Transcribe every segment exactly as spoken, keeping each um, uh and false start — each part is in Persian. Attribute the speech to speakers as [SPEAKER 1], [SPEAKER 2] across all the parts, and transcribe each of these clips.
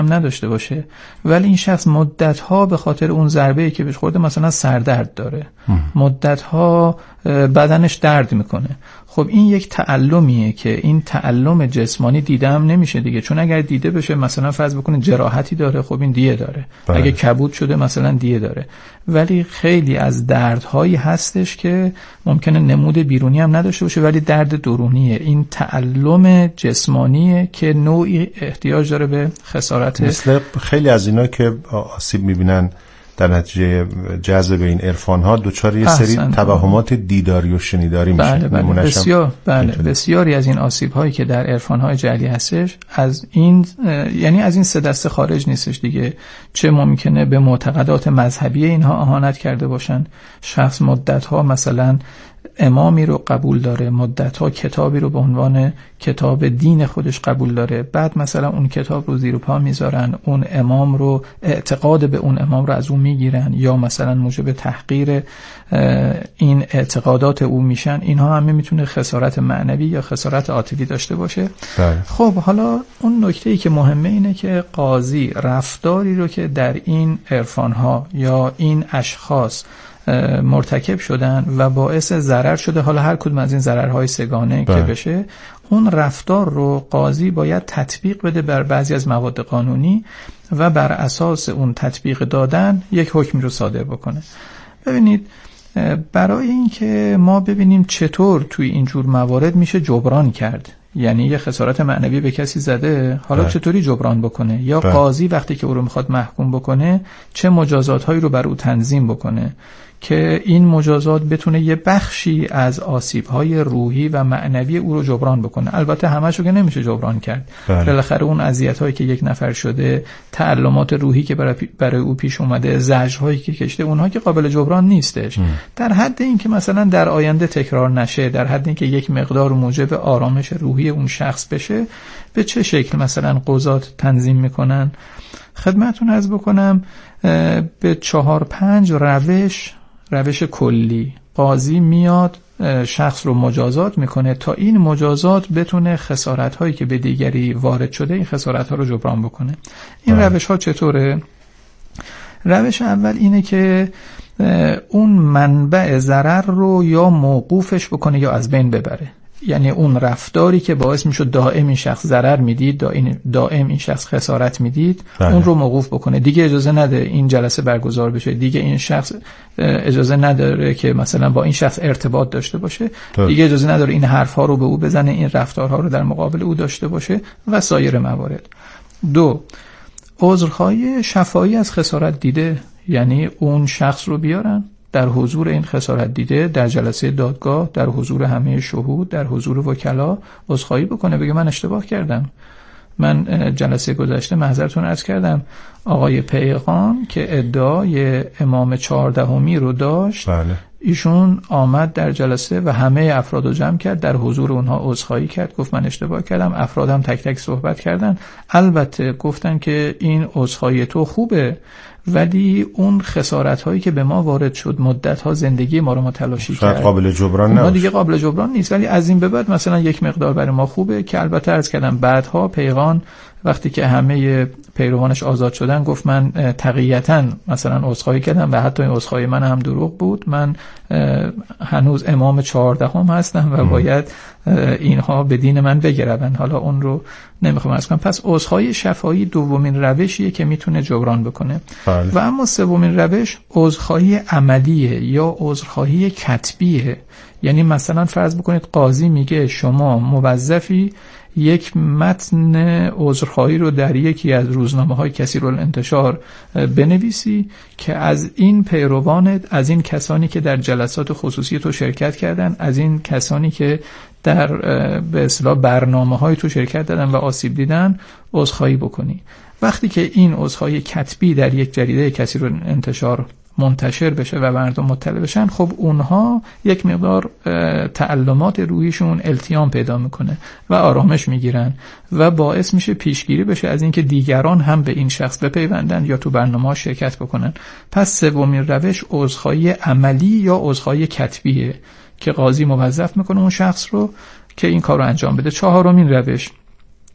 [SPEAKER 1] نداشته باشه، ولی این شخص مدت‌ها به خاطر اون ضربه‌ای که بهش خورده مثلا سردرد داره، مدت‌ها بدنش درد میکنه. خب این یک تعلمیه که این تعلم جسمانی دیده هم نمیشه دیگه، چون اگر دیده بشه مثلا فرض بکنه جراحتی داره، خب این دیه داره. بله. اگه کبود شده مثلا دیه داره. ولی خیلی از دردهایی هستش که ممکنه نمود بیرونی هم نداشته باشه ولی درد درونیه. این تعلم جسمانیه که نوعی احتیاج داره به خسارت.
[SPEAKER 2] مثل خیلی از اینا که آسیب میبینن در نتیجه جذب این عرفان‌ها دوچار یه سری توهمات دیداری و شنیداری میشن.
[SPEAKER 1] بله بله بسیار بله بسیاری از این آسیب‌هایی که در عرفان‌های جعلی هستش از این یعنی از این سه دسته خارج نیستش دیگه. چه ممکنه به معتقدات مذهبی اینها اهانت کرده باشن، شخص مدت‌ها مثلا امامی رو قبول داره، مدت‌ها کتابی رو به عنوان کتاب دین خودش قبول داره، بعد مثلا اون کتاب رو زیر پا میذارن، اون امام رو اعتقاد به اون امام رو از اون میگیرن یا مثلا موجب تحقیر این اعتقادات او میشن. اینها همه میتونه خسارت معنوی یا خسارت عاطفی داشته باشه.
[SPEAKER 2] ده.
[SPEAKER 1] خب حالا اون نکته‌ای که مهمه اینه که قاضی رفتاری رو که در این عرفان‌ها یا این اشخاص مرتکب شدن و باعث ضرر شده، حالا هر کدوم از این ضررهای سگانه که بشه، اون رفتار رو قاضی باید تطبیق بده بر بعضی از مواد قانونی و بر اساس اون تطبیق دادن یک حکمی رو صادر بکنه. ببینید برای اینکه ما ببینیم چطور توی این جور موارد میشه جبران کرد، یعنی یه خسارت معنوی به کسی زده، حالا بله. چطوری جبران بکنه، یا بله. قاضی وقتی که او رو میخواد محکوم بکنه چه مجازات هایی رو بر او تنظیم بکنه که این مجازات بتونه یه بخشی از آسیب های روحی و معنوی او رو جبران بکنه. البته همه‌شو که نمیشه جبران کرد. بله. بالاخره اون اذیت هایی که یک نفر شده، تعلمات روحی که برای, برای او پیش اومده، زجرهایی که کشته، اونها که قابل جبران نیستش. م. در حد این که مثلا در آینده تکرار نشه، در حد این که یک مقدار موجب آرامش روحی اون شخص بشه، به چه شکل مثلا قضات تنظیم میکنن؟ خدمتتون عرض بکنم به چهار پنج روش روش کلی قاضی میاد شخص رو مجازات میکنه تا این مجازات بتونه خسارت هایی که به دیگری وارد شده این خسارت ها رو جبران بکنه. این بله. روش ها چطوره؟ روش اول اینه که اون منبع ضرر رو یا موقوفش بکنه یا از بین ببره. یعنی اون رفتاری که باعث میشد دائم این شخص ضرر میدید، دائم این شخص خسارت میدید، بله. اون رو موقوف بکنه. دیگه اجازه نده این جلسه برگزار بشه، دیگه این شخص اجازه نداره که مثلا با این شخص ارتباط داشته باشه، بله. دیگه اجازه نداره این حرفها رو به او بزنه، این رفتارها رو در مقابل او داشته باشه و سایر موارد. دو، عذرخواهی شفاهی از خسارت دیده، یعنی اون شخص رو بیارن در حضور این خسارت دیده، در جلسه دادگاه، در حضور همه شهود، در حضور وکلا عذرخواهی بکنه، بگه من اشتباه کردم، من جلسه گذشته معذرتون عرض کردم آقای پیغام که ادعای امام چهاردهمی رو داشت، بله. ایشون آمد در جلسه و همه افراد رو جمع کرد، در حضور اونها عذرخواهی کرد، گفت من اشتباه کردم. افراد هم تک تک صحبت کردن، البته گفتن که این عذرخواهی تو خوبه ولی اون خسارت هایی که به ما وارد شد، مدت ها زندگی ما رو متلاشی کرد،
[SPEAKER 2] قابل جبران
[SPEAKER 1] نه دیگه قابل جبران نیست، ولی از این به بعد مثلا یک مقدار برای ما خوبه. که البته عرض کردم بعدها پیغام وقتی که همه پیروانش آزاد شدن گفت من تقییتاً مثلا عذرخواهی کردم و حتی این عذرخواهی من هم دروغ بود، من هنوز امام چهاردهم هستم و باید اینها به دین من بگروند. حالا اون رو نمیخوام عرض کنم. پس عذرخواهی شفاهی دومین روشیه که میتونه جبران بکنه. بله. و اما سومین روش عذرخواهی عملیه یا عذرخواهی کتبیه. یعنی مثلا فرض بکنید قاضی میگه شما موظفی یک متن عذرخواهی رو در یکی از روزنامه‌های کثیرالانتشار بنویسی که از این پیروانت، از این کسانی که در جلسات خصوصی تو شرکت کردن، از این کسانی که در به اصطلاح برنامه‌های تو شرکت دادن و آسیب دیدن عذرخواهی بکنی. وقتی که این عذرخواهی کتبی در یک جریده کثیرالانتشار منتشر بشه و مردم مطلع بشن، خب اونها یک مقدار تعلمات روحیشون التیام پیدا میکنه و آرامش میگیرن و باعث میشه پیشگیری بشه از اینکه دیگران هم به این شخص بپیوندن یا تو برنامه‌ها شرکت بکنن. پس سومین روش عذرخواهی عملی یا عذرخواهی کتبیه که قاضی موظف میکنه اون شخص رو که این کار رو انجام بده. چهارمین روش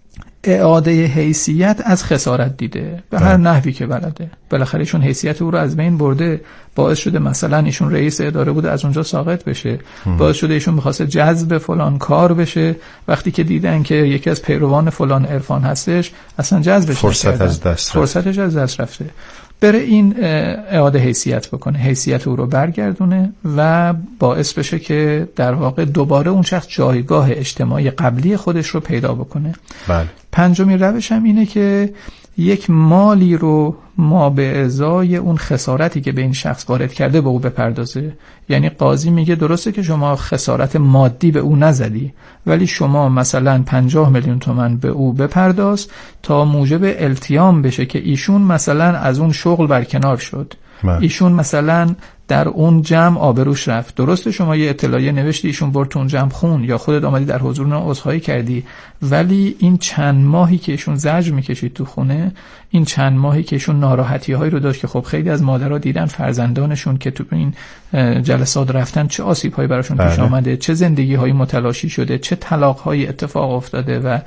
[SPEAKER 1] اعاده حیثیت از خسارت دیده به هر نحوی که بلده. بالاخره ایشون حیثیت او رو از بین برده، باعث شده مثلا ایشون رئیس اداره بوده از اونجا ساقط بشه، باعث شده ایشون می‌خواسته جذب فلان کار بشه، وقتی که دیدن که یکی از پیروان فلان عرفان هستش اصلا جذبش
[SPEAKER 2] فرصت از دست
[SPEAKER 1] فرصتش از دست رفته، بره این اعاده حیثیت بکنه، حیثیت او رو برگردونه و باعث بشه که در واقع دوباره اون شخص جایگاه اجتماعی قبلی خودش رو پیدا بکنه.
[SPEAKER 2] بله.
[SPEAKER 1] پنجمین روش هم اینه که یک مالی رو ما به ازای اون خسارتی که به این شخص وارد کرده به او بپردازه. یعنی قاضی میگه درسته که شما خسارت مادی به او نزدی، ولی شما مثلا پنجاه میلیون تومان به او بپرداز تا موجب التیام بشه که ایشون مثلا از اون شغل برکنار شد، من. ایشون مثلا در اون جمع آبروش رفت. درسته شما یه اطلاعیه نوشتی، ایشون برد تو اون جمع خون یا خودت آمدی در حضور اون عذرخواهی کردی، ولی این چند ماهی که ایشون زجر میکشید تو خونه، این چند ماهی که ایشون ناراحتی هایی رو داشت که خب خیلی از مادرها دیدن فرزندانشون که تو این جلسات رفتن چه آسیب هایی براشون پیش آمده، چه زندگی هایی متلاشی شده، چه طلاق هایی اتفاق افتاده و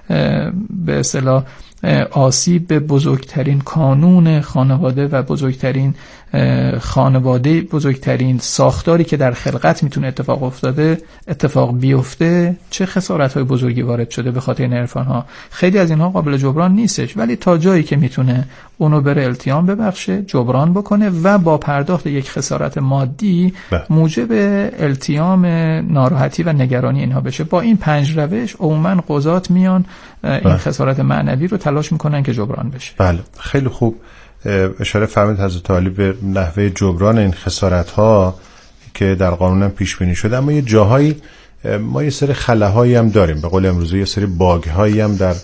[SPEAKER 1] به اصطلاح آسیب به بزرگترین کانون خانواده و بزرگترین خانواده، بزرگترین ساختاری که در خلقت میتونه اتفاق افتاده اتفاق بیفته، چه خسارت‌های بزرگی وارد شده به خاطر این عرفان‌ها. خیلی از اینها قابل جبران نیستش، ولی تا جایی که میتونه اونو بره التیام ببخشه، جبران بکنه و با پرداخت یک خسارت مادی موجب التیام ناراحتی و نگرانی اینها بشه. با این پنج روش عموما قضات میان این خسارت معنوی رو تلاش میکنن که جبران بشه.
[SPEAKER 2] بله، خیلی خوب اشاره فرمودید حضرت عالی به نحوه جبران این خسارت‌ها که در قانون هم پیش بینی شده، اما یه جاهایی ما یه سری خلاهایی هم داریم، به قول امروزی یه سری باگ‌هایی هم در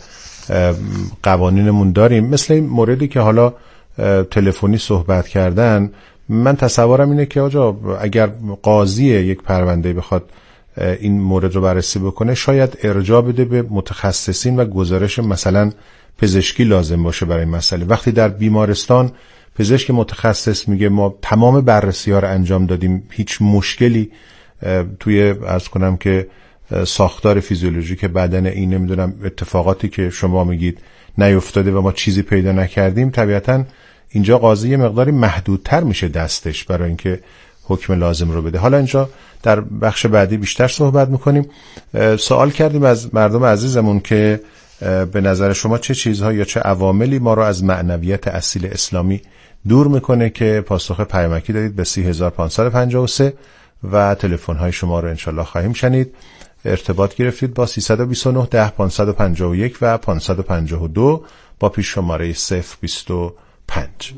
[SPEAKER 2] قوانینمون داریم، مثل این موردی که حالا تلفنی صحبت کردن. من تصورم اینه که آجا اگر قاضی یک پرونده بخواد این مورد رو بررسی بکنه، شاید ارجاع بده به متخصصین و گزارش مثلا پزشکی لازم باشه برای این مسئله. وقتی در بیمارستان پزشک متخصص میگه ما تمام بررسی ها رو انجام دادیم، هیچ مشکلی توی عرض کنم که ساختار فیزیولوژیک بدن این نمیدونم اتفاقاتی که شما میگید نیفتاده و ما چیزی پیدا نکردیم، طبیعتا اینجا قاضی مقداری محدودتر میشه دستش برای اینکه حکم لازم رو بده. حالا اینجا در بخش بعدی بیشتر صحبت میکنیم. سوال کردیم از مردم عزیزمون که به نظر شما چه چیزها یا چه عواملی ما رو از معنویت اصیل اسلامی دور میکنه، که پاسخ پیامکی دادید به سی هزار و پانصد و پنجاه و سه و تلفن های شما رو انشالله خواهیم شنید. ارتباط گرفتید با سیصد و بیست و نه ده پانصد و پنجاه و یک و پانصد و پنجاه و دو با پیش شماره صفر بیست و پنج.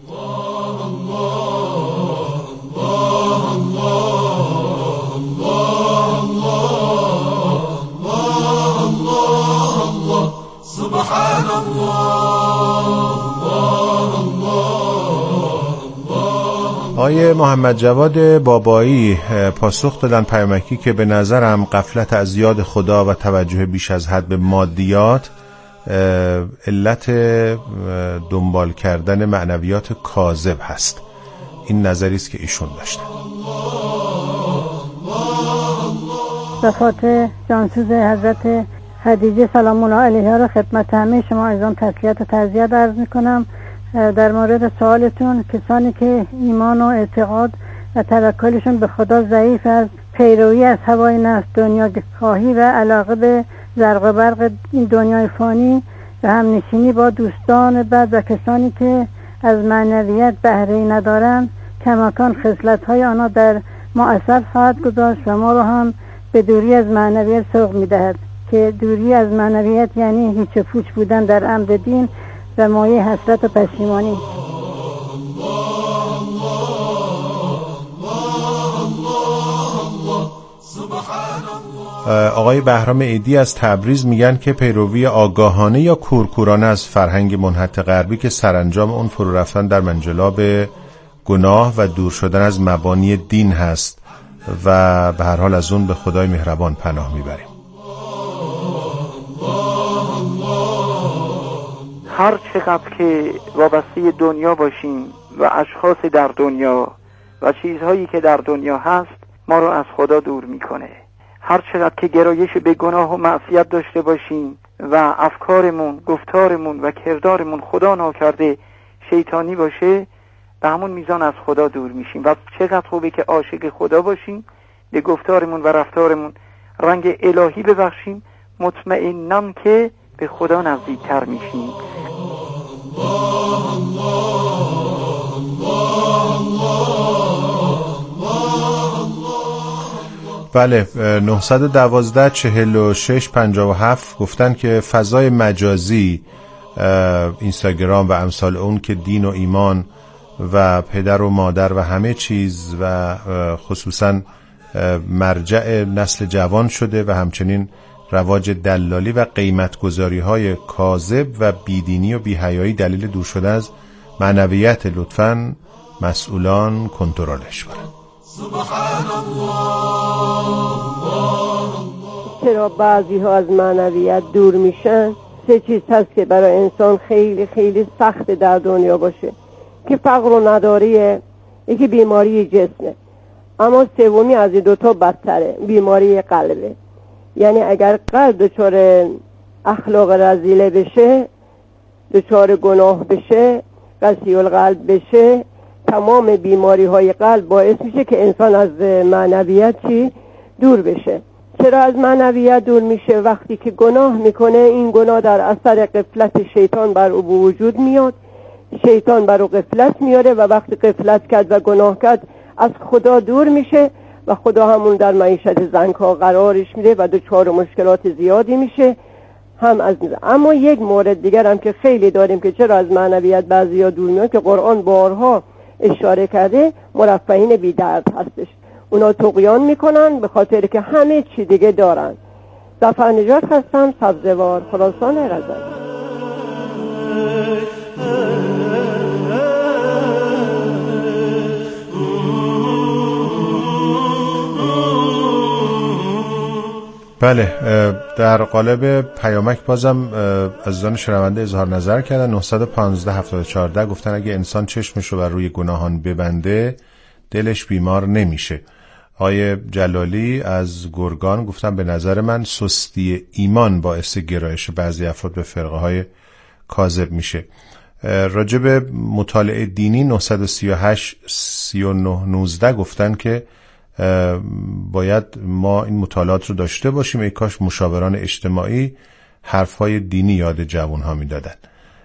[SPEAKER 3] سبحان
[SPEAKER 2] آیه محمد جواد بابایی پاسخ دادن پیامکی که به نظرم غفلت از یاد خدا و توجه بیش از حد به مادیات علت دنبال کردن معنویات کاذب هست. این نظری است که ایشون داشتن.
[SPEAKER 4] صفات جانسوز حضرت خدیجه سلام الله علیها را خدمت همه شما عزیزان تسلیت و تعزیت عرض میکنم. در مورد سوالتون، کسانی که ایمان و اعتقاد و توکلشون به خدا ضعیف است، پیروی از هوای نفس، دنیا خواهی و علاقه به زرق و برق این دنیای فانی و همنشینی با دوستان بد و کسانی که از معنویت بهره‌ای ندارند، کماکان خصلت‌های آنها در ما اثر خواهد گذاشت و ما را هم به دوری از معنویت سوق می‌دهد، که دوری از معنویت یعنی هیچ پوچ بودن در امر دین و مایه حسرت و پشیمانی.
[SPEAKER 2] آقای بهرام ایدی از تبریز میگن که پیروی آگاهانه یا کورکورانه از فرهنگ منحط غربی که سرانجام اون فرو رفتن در منجلاب گناه و دور شدن از مبانی دین هست و به هر حال از اون به خدای مهربان پناه میبریم.
[SPEAKER 5] هر چقدر که وابسته دنیا باشیم و اشخاص در دنیا و چیزهایی که در دنیا هست ما رو از خدا دور میکنه. هر چقدر که گرایش به گناه و معصیت داشته باشیم و افکارمون، گفتارمون و کردارمون خدا ناکرده شیطانی باشه، به همون میزان از خدا دور میشیم. و چقدر خوبه که عاشق خدا باشیم، به گفتارمون و رفتارمون رنگ الهی ببخشیم، مطمئنم که به خدا نزدیکتر میشیم.
[SPEAKER 2] بله، نهصد و دوازده چهل و شش پنجاه و هفت گفتن که فضای مجازی، اینستاگرام و امثال اون که دین و ایمان و پدر و مادر و همه چیز و خصوصا مرجع نسل جوان شده و همچنین رواج دلالی و قیمتگذاری های کاذب و بیدینی و بی‌حیایی دلیل دور شده از معنویت. لطفاً مسئولان کنترلش کنند.
[SPEAKER 3] سبحان الله.
[SPEAKER 6] چرا بعضی ها از معنویت دور میشن؟ سه چیز هست که برای انسان خیلی خیلی سخت در دنیا باشه، که فقر و نداریه، یکی بیماری جسمه، اما سومی از این دوتا بدتره، بیماری قلبه. یعنی اگر قلب دچار اخلاق رذیله بشه، دچار گناه بشه، قسی القلب بشه، تمام بیماری های قلب باعث میشه که انسان از معنویت چی؟ دور بشه. چرا از معنویت دور میشه؟ وقتی که گناه میکنه، این گناه در اثر غفلت شیطان بر او وجود میاد، شیطان بر او غفلت میاره و وقتی غفلت کرد و گناه کرد از خدا دور میشه و خدا همون در معیشت زنگ‌ها قرارش میده و دچار مشکلات زیادی میشه. هم از میده. اما یک مورد دیگر هم که خیلی داریم که چرا از معنویت بعضیا دور میاد، که قرآن بارها اشاره کرده، مرفهین بی درد هستش. اونا طغیان میکنن به خاطر که همه چی دیگه دارن. ظفر نجات هستم، سبزوار، خراسان رضا.
[SPEAKER 2] بله، در قالب پیامک بازم عزیزان شنونده اظهار نظر کردن. نهصد و پانزده هفتاد و چهار گفتن اگه انسان چشمش رو بر روی گناهان ببنده دلش بیمار نمیشه. آقای جلالی از گرگان گفتن به نظر من سستی ایمان باعث گرایش بعضی افراد به فرقه های کاذب میشه. راجب مطالعه دینی نهصد و سی و هشت سی و نه نوزده گفتن که باید ما این مطالعات رو داشته باشیم. ای کاش مشاوران اجتماعی حرفهای دینی یاد جوانها میدادن.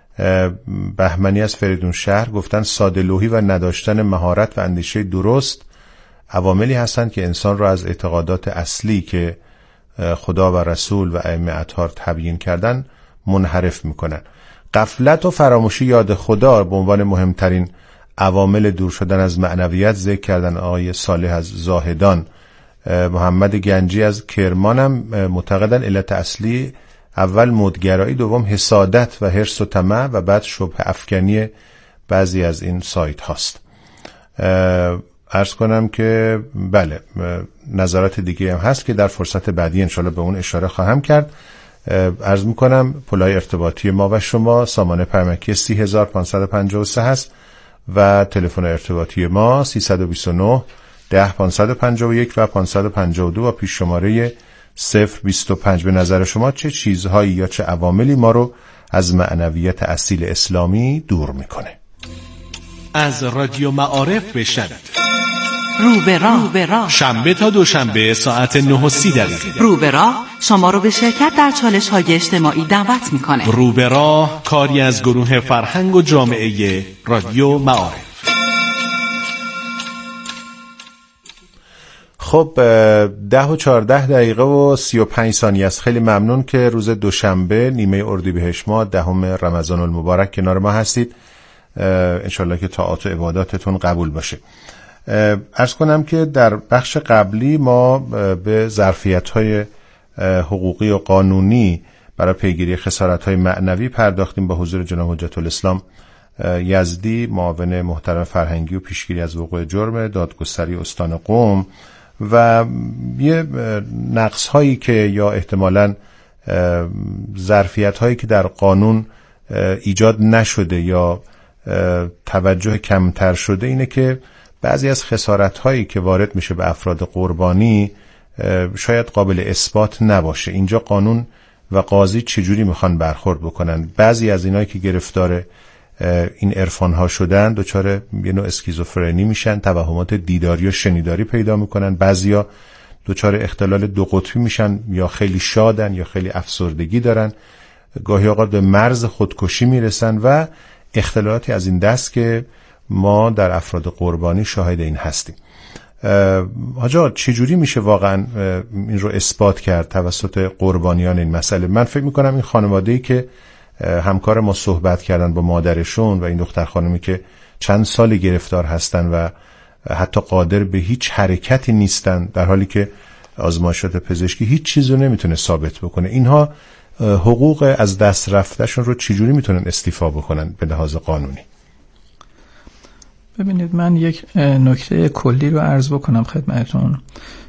[SPEAKER 2] بهمنی از فریدون شهر گفتن ساده‌لوحی و نداشتن مهارت و اندیشه درست عواملی هستند که انسان را از اعتقادات اصلی که خدا و رسول و ائمه اطهار تبیین کردن منحرف میکنن. غفلت و فراموشی یاد خدا به عنوان مهمترین عوامل دور شدن از معنویت ذکر کردن آقای صالح از زاهدان. محمد گنجی از کرمان هم معتقدن علت اصلی اول مدگرایی، دوم حسادت و حرص و طمع و بعد شبهه افکنی بعضی از این سایت هاست. عرض کنم که بله، نظرات دیگه هم هست که در فرصت بعدی انشالله به اون اشاره خواهم کرد. عرض میکنم پلای ارتباطی ما و شما سامانه پیامکی سی هزار پانصد و پنجاه و سه هست و تلفن ارتباطی ما سیصد و بیست و نه ده پانصد و پنجاه و یک و پانصد و پنجاه و دو و پیش شماره صفر بیست و پنج. به نظر شما چه چیزهایی یا چه عواملی ما رو از معنویت اصیل اسلامی دور میکنه؟
[SPEAKER 7] از رادیو معارف بشنوید.
[SPEAKER 8] رو به راه، رو به راه،
[SPEAKER 7] شنبه تا دوشنبه ساعت نه و سی دقیقه.
[SPEAKER 8] رو به راه شما رو به شرکت در چالش های اجتماعی دعوت میکنه.
[SPEAKER 7] رو به راه کاری از گروه فرهنگ و جامعه رادیو معارف.
[SPEAKER 2] خب ده و چارده دقیقه و سی و پنج ثانیه است. خیلی ممنون که روز دوشنبه نیمه اردیبهشت ماه دهم رمضان المبارک کنار ما هستید. انشالله که طاعات و عباداتتون قبول باشه. عرض کنم که در بخش قبلی ما به ظرفیت‌های حقوقی و قانونی برای پیگیری خسارت‌های معنوی پرداختیم با حضور جناب حجت الاسلام یزدی، معاون محترم فرهنگی و پیشگیری از وقوع جرم دادگستری استان قم، و یه نقص‌هایی که یا احتمالاً ظرفیت‌هایی که در قانون ایجاد نشده یا توجه کمتر شده اینه که بعضی از خسارت‌هایی که وارد میشه به افراد قربانی شاید قابل اثبات نباشه. اینجا قانون و قاضی چجوری میخوان برخورد بکنن. بعضی از اینایی که گرفتار این عرفان ها شدن دچار یه نوع اسکیزوفرنی میشن، توهمات دیداری و شنیداری پیدا میکنن. بعضیا دچار اختلال دو قطبی میشن، یا خیلی شادن یا خیلی افسردگی دارن، گاهی اوقات به مرز خودکشی میرسن و اختلالاتی از این دست که ما در افراد قربانی شاهد این هستیم. حاجا چجوری میشه واقعا این رو اثبات کرد توسط قربانیان این مسئله؟ من فکر میکنم این خانواده‌ای که همکار ما صحبت کردن با مادرشون و این دختر خانمی که چند سال گرفتار هستن و حتی قادر به هیچ حرکتی نیستن، در حالی که آزمایشات پزشکی هیچ چیزی رو نمیتونه ثابت بکنه، اینها حقوق از دست رفتهشون رو چجوری میتونن استیفا بکنن به لحاظ قانونی؟
[SPEAKER 1] ببینید، من یک نکته کلی رو عرض بکنم خدمتتون.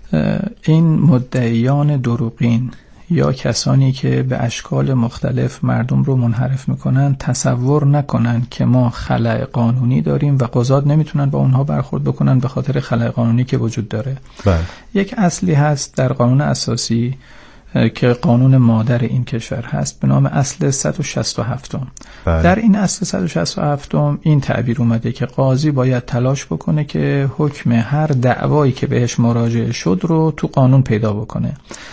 [SPEAKER 1] این مدعیان دروغین یا کسانی که به اشکال مختلف مردم رو منحرف میکنن تصور نکنن که ما خلأ قانونی داریم و قضات نمیتونن با اونها برخورد بکنن به خاطر خلأ قانونی که وجود داره. بله. یک اصلی هست در قانون اساسی که قانون مادر این کشور هست به نام اصل صد و شصت و هفت. بله. در این اصل صد و شصت و هفت این تعبیر اومده که قاضی باید تلاش بکنه که حکم هر دعوایی که بهش مراجعه شد رو تو قانون پیدا بکنه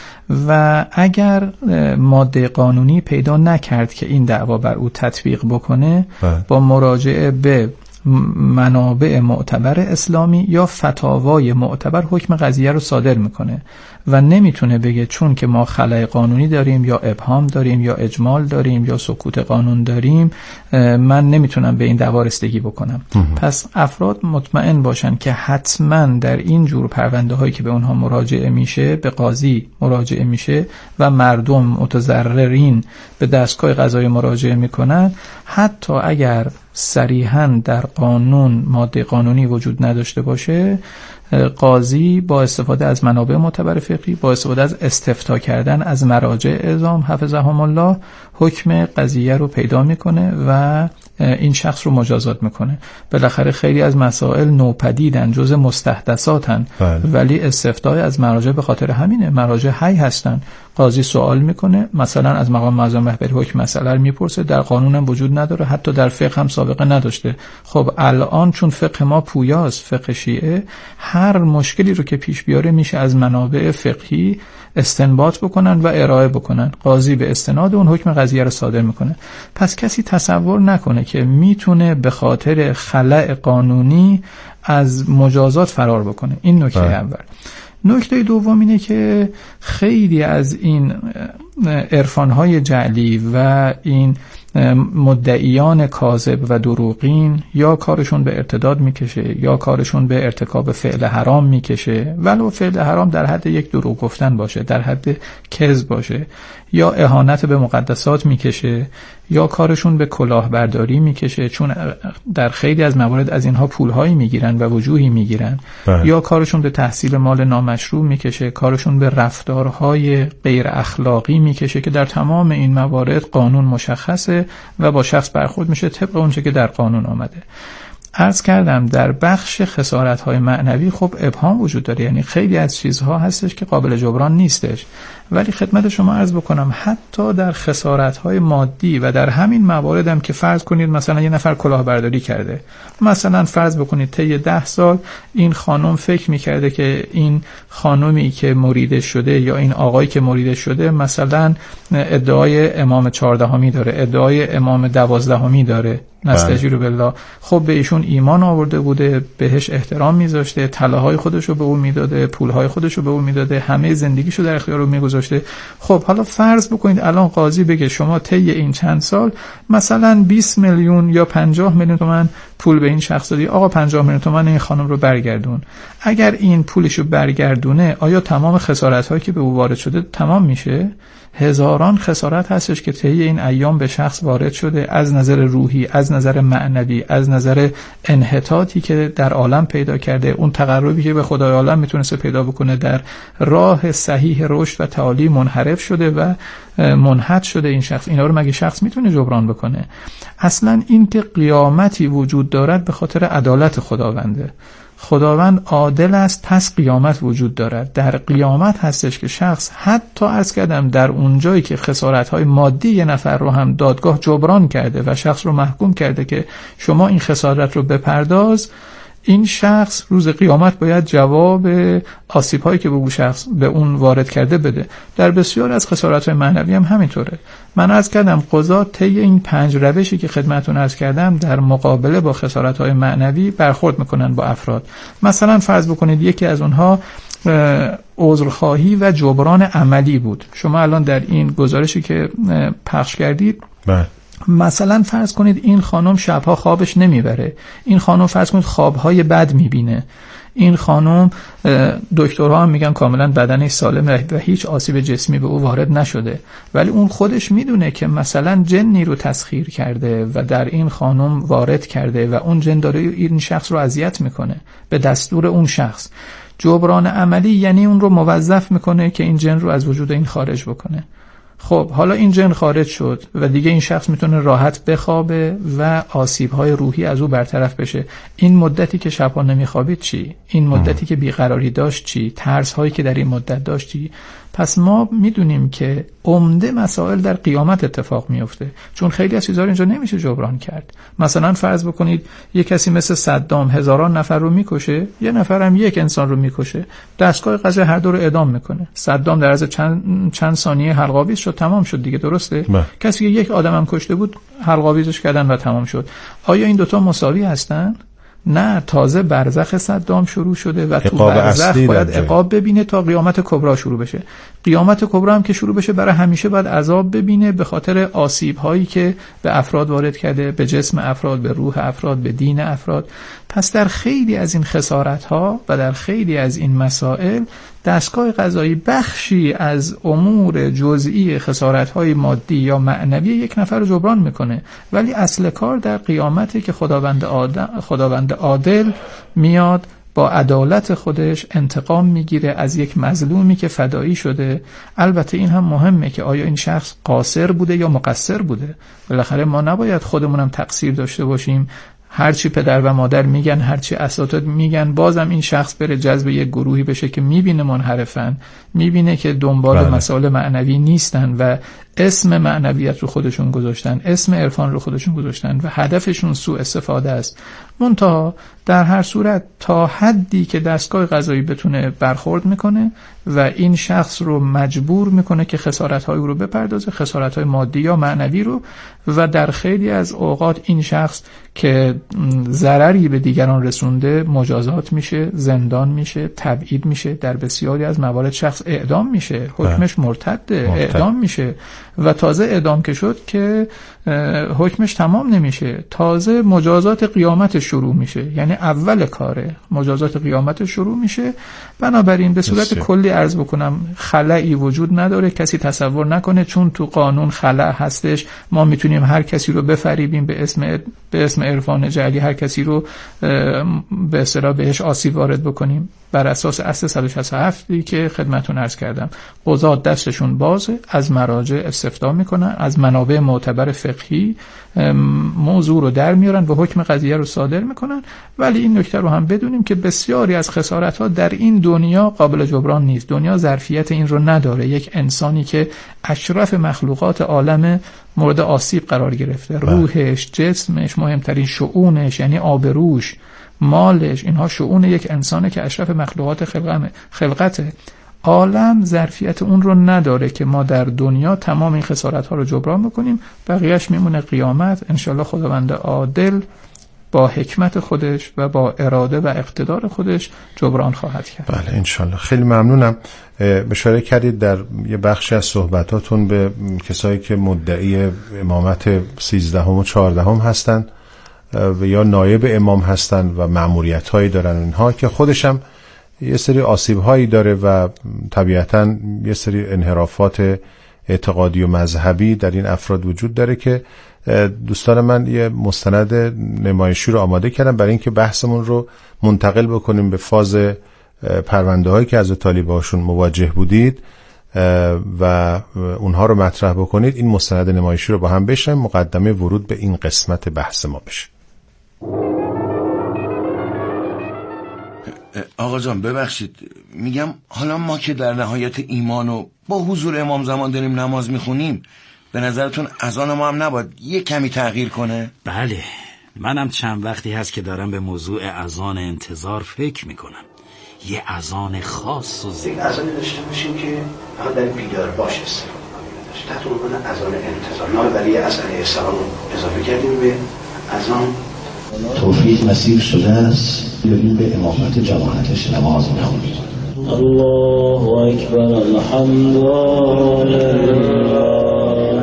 [SPEAKER 1] و اگر ماده قانونی پیدا نکرد که این دعوا بر او تطبیق بکنه، بله. با مراجعه به منابع معتبر اسلامی یا فتاوای معتبر حکم قضیه رو صادر میکنه و نمیتونه بگه چون که ما خلأ قانونی داریم یا ابهام داریم یا اجمال داریم یا سکوت قانون داریم من نمیتونم به این دعوا رسیدگی بکنم. پس افراد مطمئن باشن که حتما در این جور پرونده هایی که به اونها مراجعه میشه، به قاضی مراجعه میشه و مردم متضررین به دستگاه قضایی مراجعه میکنن، حتی اگر صریحاً در قانون ماده قانونی وجود نداشته باشه، قاضی با استفاده از منابع معتبر فقهی، با استفاده از استفتاء کردن از مراجع اعظام حفظهم الله، حکم قضیه رو پیدا میکنه و این شخص رو مجازات میکنه. بالاخره خیلی از مسائل نوپدیدن، جزء مستحدثاتن، بله. ولی استفتاء از مراجع به خاطر همینه، مراجع حی هستن. قاضی سوال میکنه، مثلا از مقام معظم رهبری حکم مسئله رو میپرسه، در قانون هم وجود نداره، حتی در فقه هم سابقه نداشته. خب الان چون فقه ما پویاست، فقه شیعه، هر مشکلی رو که پیش بیاره میشه از منابع فقهی استنباط بکنن و ارائه بکنن. قاضی به استناد اون حکم قضیه رو صادر میکنه. پس کسی تصور نکنه که میتونه به خاطر خلأ قانونی از مجازات فرار بکنه. این نکته اول. نکته دوم اینه که خیلی از این عرفان‌های جعلی و این مدعیان کاذب و دروغین یا کارشون به ارتداد میکشه یا کارشون به ارتکاب فعل حرام میکشه، ولو فعل حرام در حد یک دروغ گفتن باشه، در حد کذب باشه، یا اهانت به مقدسات میکشه، یا کارشون به کلاهبرداری میکشه چون در خیلی از موارد از اینها پولهایی میگیرن و وجوهی میگیرن، یا کارشون به تحصیل مال نامشروع میکشه، کارشون به رفتارهای غیر اخلاقی میکشه که در تمام این موارد قانون مشخصه و با شخص برخورد میشه طبق اونچه که در قانون آمده. عرض کردم در بخش خسارت‌های معنوی خب ابهام وجود داره، یعنی خیلی از چیزها هستش که قابل جبران نیستش، ولی خدمت شما عرض بکنم حتی در خسارت‌های مادی و در همین موارد هم که فرض کنید مثلا یه نفر کلاهبرداری کرده، مثلا فرض بکنید طی ده سال این خانم فکر می‌کرده که این خانمی که مریدش شده یا این آقایی که مریدش شده مثلا ادعای امام چهاردهمی داره، ادعای امام دوازدهمی داره، نستجیر بالله. خب به ایشون ایمان آورده بوده، بهش احترام میذاشته، طلاهای خودش رو به اون میداده، پولهای خودش رو به اون میداده، همه زندگیشو در اختیار اون میگذاشته. خب حالا فرض بکنید الان قاضی بگه شما طی این چند سال مثلا بیست میلیون یا پنجاه میلیون تومان پول به این شخص دادی، آقا پنجاه میلیون تومان این خانم رو برگردون. اگر این پولشو برگردونه آیا تمام خسارت‌هایی که به او وارد شده تمام میشه؟ هزاران خسارت هستش که طی این ایام به شخص وارد شده، از نظر روحی، از نظر معنوی، از نظر انحطاطی که در عالم پیدا کرده، اون تقربی که به خدای عالم میتونسته پیدا بکنه، در راه صحیح رشد و تعالی منحرف شده و منحط شده این شخص. اینا رو مگه شخص میتونه جبران بکنه؟ اصلا این که قیامتی وجود دارد به خاطر عدالت خداونده. خداوند عادل است، پس قیامت وجود دارد. در قیامت هستش که شخص حتی عرض کردم در اونجایی که خسارت‌های مادی یه نفر رو هم دادگاه جبران کرده و شخص رو محکوم کرده که شما این خسارت رو بپرداز، این شخص روز قیامت باید جواب آسیب‌هایی که به اون شخص به اون وارد کرده بده. در بسیار از خسارت‌های معنوی هم همینطوره. من عرض کردم قضات طی این پنج روشی که خدمتتون عرض کردم در مقابله با خسارت‌های معنوی برخورد میکنن با افراد. مثلا فرض بکنید یکی از اونها عذرخواهی و جبران عملی بود. شما الان در این گزارشی که پخش کردید
[SPEAKER 2] بله،
[SPEAKER 1] مثلا فرض کنید این خانم شبها خوابش نمیبره، این خانم فرض کنید خوابهای بد میبینه، این خانم دکترها هم میگن کاملا بدنش سالم و هیچ آسیب جسمی به او وارد نشده، ولی اون خودش میدونه که مثلا جنی رو تسخیر کرده و در این خانم وارد کرده و اون جن داره این شخص رو اذیت میکنه به دستور اون شخص. جبران عملی یعنی اون رو موظف میکنه که این جن رو از وجود این خارج بکنه. خب حالا این جن خارج شد و دیگه این شخص میتونه راحت بخوابه و آسیب‌های روحی از او برطرف بشه. این مدتی که شب‌ها نمیخوابید چی؟ این مدتی که بیقراری داشت چی؟ ترس‌هایی که در این مدت داشت چی؟ پس ما میدونیم که عمده مسائل در قیامت اتفاق میفته، چون خیلی از چیزا اینجا نمیشه جبران کرد. مثلا فرض بکنید یک کسی مثل صدام هزاران نفر رو میکشه، یه نفر هم یک انسان رو میکشه، دستگاه قضا هر دو رو اعدام میکنه. صدام در عرض چند چند ثانیه حلق‌آویز شد، تمام شد دیگه، درسته؟
[SPEAKER 2] نه.
[SPEAKER 1] کسی که یک آدم هم کشته بود حلق‌آویزش کردن و تمام شد. آیا این دوتا مساوی هستن؟ نه، تازه برزخ صدام شروع شده و تو برزخ باید عقاب ببینه تا قیامت کبرا شروع بشه. قیامت کبرا هم که شروع بشه برای همیشه باید عذاب ببینه به خاطر آسیب هایی که به افراد وارد کرده، به جسم افراد، به روح افراد، به دین افراد. پس در خیلی از این خسارت ها و در خیلی از این مسائل دستگاه قضایی بخشی از امور جزئی خسارت‌های مادی یا معنوی یک نفر رو جبران میکنه، ولی اصل کار در قیامته که خداوند عادل, خداوند عادل میاد با عدالت خودش انتقام میگیره از یک مظلومی که فدایی شده. البته این هم مهمه که آیا این شخص قاصر بوده یا مقصر بوده. بالاخره ما نباید خودمونم تقصیر داشته باشیم. هرچی پدر و مادر میگن، هرچی اساتید میگن، بازم این شخص بره جذب یک گروهی بشه که میبینه منحرفن، میبینه که دنبال بله. مسائل معنوی نیستن و اسم معنویت رو خودشون گذاشتن، اسم عرفان رو خودشون گذاشتن و هدفشون سوء استفاده است. منتها در هر صورت تا حدی که دستگاه قضایی بتونه برخورد میکنه و این شخص رو مجبور میکنه که خسارت‌های رو بپردازه، خسارت‌های مادی یا معنوی رو، و در خیلی از اوقات این شخص که ضرری به دیگران رسونده مجازات میشه، زندان میشه، تبعید میشه، در بسیاری از موارد شخص اعدام میشه، حکمش مرتده، اعدام میشه و تازه اعدام که شد که حکمش تمام نمیشه، تازه مجازات قیامت شروع میشه، یعنی اول کاره مجازات قیامت شروع میشه. بنابراین به صورت کلی عرض بکنم خلایی وجود نداره، کسی تصور نکنه چون تو قانون خلا هستش ما میتونیم هر کسی رو بفریبیم به اسم به اسم عرفان جعلی، هر کسی رو به اصطلاح بهش آسیب وارد بکنیم. بر اساس اصل صد و شصت و هفت که خدمتتون عرض کردم، قضات دستشون بازه، از مراجع استفتا میکنن، از منابع معتبر فقهی موضوع رو در میارن و حکم قضیه رو صادر میکنن. ولی این نکته رو هم بدونیم که بسیاری از خسارت ها در این دنیا قابل جبران نیست. دنیا ظرفیت این رو نداره. یک انسانی که اشرف مخلوقات عالم مورد آسیب قرار گرفته، روحش، جسمش، مهمترین شؤونش یعنی آبروش، مالش، اینها شؤون یک انسانه که اشرف مخلوقات خلقته. عالم ظرفیت اون رو نداره که ما در دنیا تمام این خسارت ها رو جبران بکنیم. بقیهش میمونه قیامت. انشالله خداوند عادل با حکمت خودش و با اراده و اقتدار خودش جبران خواهد کرد.
[SPEAKER 2] بله انشالله. خیلی ممنونم. اشاره کردید در یه بخشی از صحبتاتون به کسایی که مدعی امامت سیزدهم و چهاردهم هستن و یا نایب امام هستن و مأموریت هایی دارن، اینها که خودشم یه سری آسیب هایی داره و طبیعتاً یه سری انحرافات اعتقادی و مذهبی در این افراد وجود داره که دوستان من یه مستند نمایشی رو آماده کردم برای اینکه بحثمون رو منتقل بکنیم به فاز پرونده هایی که از طالباشون مواجه بودید و اونها رو مطرح بکنید. این مستند نمایشی رو با هم بشنویم، مقدمه ورود به این قسمت بحث ما بشه.
[SPEAKER 9] آقا جان ببخشید، میگم حالا ما که در نهایت ایمان و با حضور امام زمان داریم نماز میخونیم، به نظرتون اذان ما هم نباید یه کمی تغییر کنه؟
[SPEAKER 10] بله، منم چند وقتی هست که دارم به موضوع اذان انتظار فکر میکنم. یه اذان خاص و زیبا
[SPEAKER 11] اذان داشته باشیم که فقط در بیدار باش استفاده کنیم. تحت عنوان اذان انتظار نام ولی از علیه السلام اضافه کردیم به اذان.
[SPEAKER 12] توفیق نصیب شده است داریم به امامت جماعتش نماز میخونیم.
[SPEAKER 13] الله اکبر الحمد لله.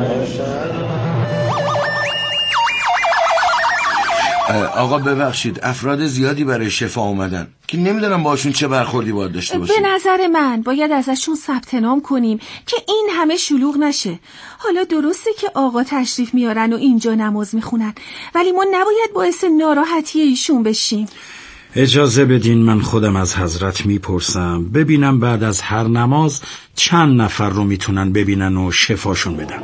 [SPEAKER 9] آقا ببخشید، افراد زیادی برای شفا اومدن که نمیدونم باشون چه برخوردی باید داشته باشیم.
[SPEAKER 14] به نظر من باید ازشون ثبت نام کنیم که این همه شلوغ نشه. حالا درسته که آقا تشریف میارن و اینجا نماز میخونن، ولی ما نباید باعث ناراحتی ایشون بشیم.
[SPEAKER 10] اجازه بدین من خودم از حضرت میپرسم ببینم بعد از هر نماز چند نفر رو میتونن ببینن و شفاشون بدن.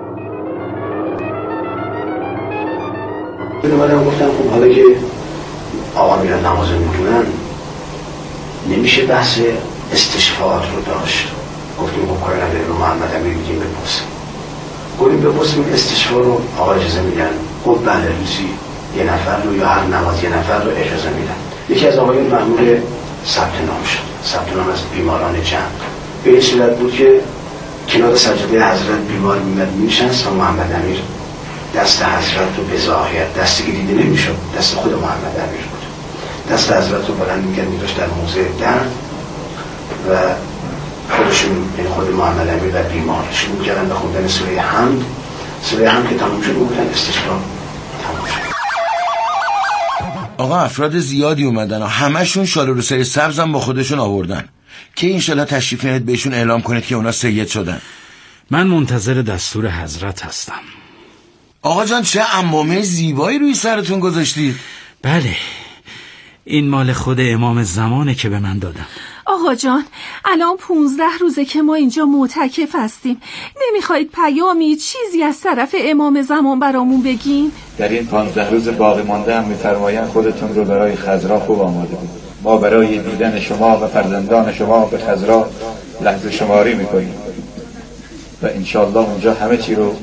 [SPEAKER 11] من اومدم گفتم خب حالا که آقا میرن نماز میکنن نمیشه بحث استشفاعات رو داشت. گفتیم خب کار نداره رو محمد امیر بگیم بپرسیم. گفتیم بپرسیم استشفاع رو آقا اجازه میدن؟ خب بله روزی یه نفر رو یا هر نماز یه نفر رو اجازه میدن. یکی از آقایون مأمور ثبت نام شد، ثبت نام از بیماران جمع. به این صورت بود که کنار سجاده حضرت بیمار میمد میشنست و محمد امیر دست حضرت رو به ظاهر دستی که دیده نمیشد دست خود محمد امیر بود، دست حضرت رو بلند میکرد میداشت در موضع درد و خودشون این خود محمد امیر و بیمار شروع میکردن به خوندن سوره حمد. سوره حمد که تموم شد گفتن استشفا تموم شد.
[SPEAKER 9] آقا افراد زیادی اومدن و همشون شال و روسری سبزم با خودشون آوردن که انشالله تشریف نیارید بهشون اعلام کنید که اونا سید شدن.
[SPEAKER 10] من منتظر دستور حضرت هستم.
[SPEAKER 9] آقا جان چه عمامه زیبایی روی سرتون گذاشتید.
[SPEAKER 10] بله، این مال خود امام زمانه که به من دادم.
[SPEAKER 14] آقا جان الان پونزده روزه که ما اینجا معتکف هستیم، نمیخواید پیامی چیزی از طرف امام زمان برامون بگین؟
[SPEAKER 15] در این پانزده روز باقی مانده هم میفرمایند خودتون رو برای خضرا خوب آماده بید. ما برای دیدن شما و فرزندان شما به خضرا لحظه شماری میکنیم و انشالله اونجا همه چی رو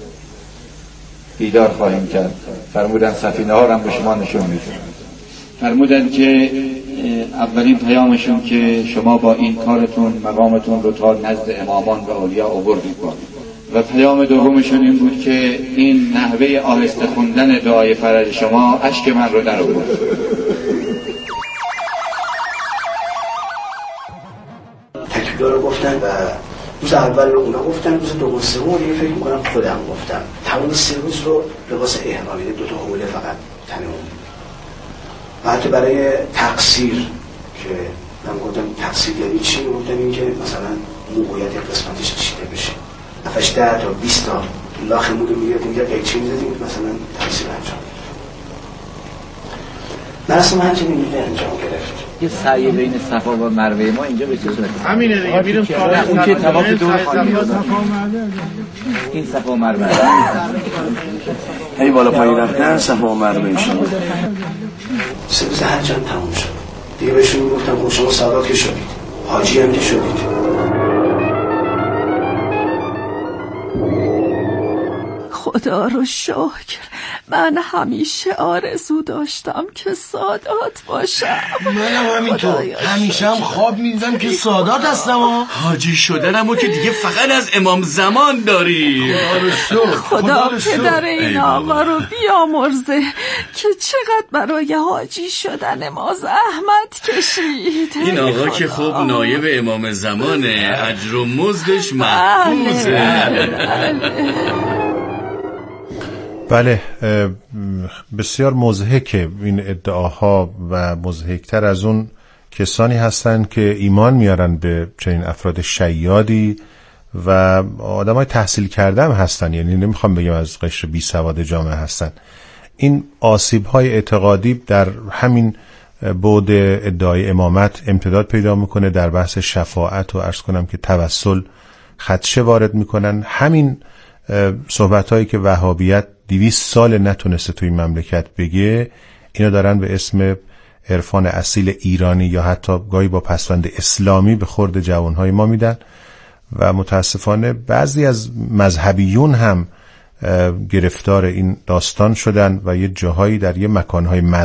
[SPEAKER 15] بیدار خواهیم کرد. فرمودن سفینه ها هم به شما نشون میدن. فرمودن که اولین پیامشون که شما با این کارتون مقامتون رو تا نزد امامان و اولیاء آوردید با. و پیام دومشون این بود که این نحوه آهسته خوندن دعای فرج شما اشک من رو در آورد.
[SPEAKER 11] تکبیر رو گفتن و روز اول رو اونا گفتن، روز دوم سوم دیگه فکر می‌کنم خودم گفتم. تمام سه روز رو لباس احرامی دو تا حوله فقط تنمون. و حتی برای تقصیر که من گفتم تقصیر یعنی چی؟ گفتم این که مثلا موقعیت قسمتش چیده بشه. نفش ده تا بیست تا لاخمون رو میگردیم یا قیچی میزدیم مثلا تقصیر انجام میدیم. مرسم همچنین میده انجام گرفت.
[SPEAKER 16] یه سعی بین صفا و مروه ما اینجا به چه صورت؟
[SPEAKER 17] همینه دیگه میریم کار
[SPEAKER 16] اون که طواف دور خالی این صفا و مروه
[SPEAKER 11] هی بالا پایین رفتن صفا و مروه شما سه روز حجم تموم شد دیگه بهشون گفتم خب شما سواد که شدید، حاجی هم که شدید.
[SPEAKER 14] خدا رو شکر، من همیشه آرزو داشتم که سادات باشم.
[SPEAKER 9] منم همینطور، همیشه هم خواب می‌دیدم که سادات هستم. حاجی شدنم و که دیگه فقط از امام زمان داری.
[SPEAKER 14] خدا پدر این آقا رو بیامرزه که چقدر برای حاجی شدن ما زحمت کشید.
[SPEAKER 9] این آقا که خب نایب امام زمانه، اجر و مزدش محفوظه.
[SPEAKER 2] بله، بسیار مضحکه این ادعاها و مضحکتر از اون کسانی هستند که ایمان میارن به چنین افراد شیادی و آدمای تحصیل کرده هم هستن، یعنی نمیخوام بگم از قشر بی سواد جامعه هستن. این آسیب‌های اعتقادی در همین بعد ادعای امامت امتداد پیدا میکنه، در بحث شفاعت و عرض کنم که توسل خدشه وارد میکنن. همین صحبت‌هایی که وهابیت دویست سال نتونسته توی مملکت بگه، اینا دارن به اسم عرفان اصیل ایرانی یا حتی گاهی با پسوند اسلامی به خورد جوانهای ما میدن و متاسفانه بعضی از مذهبیون هم گرفتار این داستان شدن و یه جاهایی در یه مکانهای مذهبی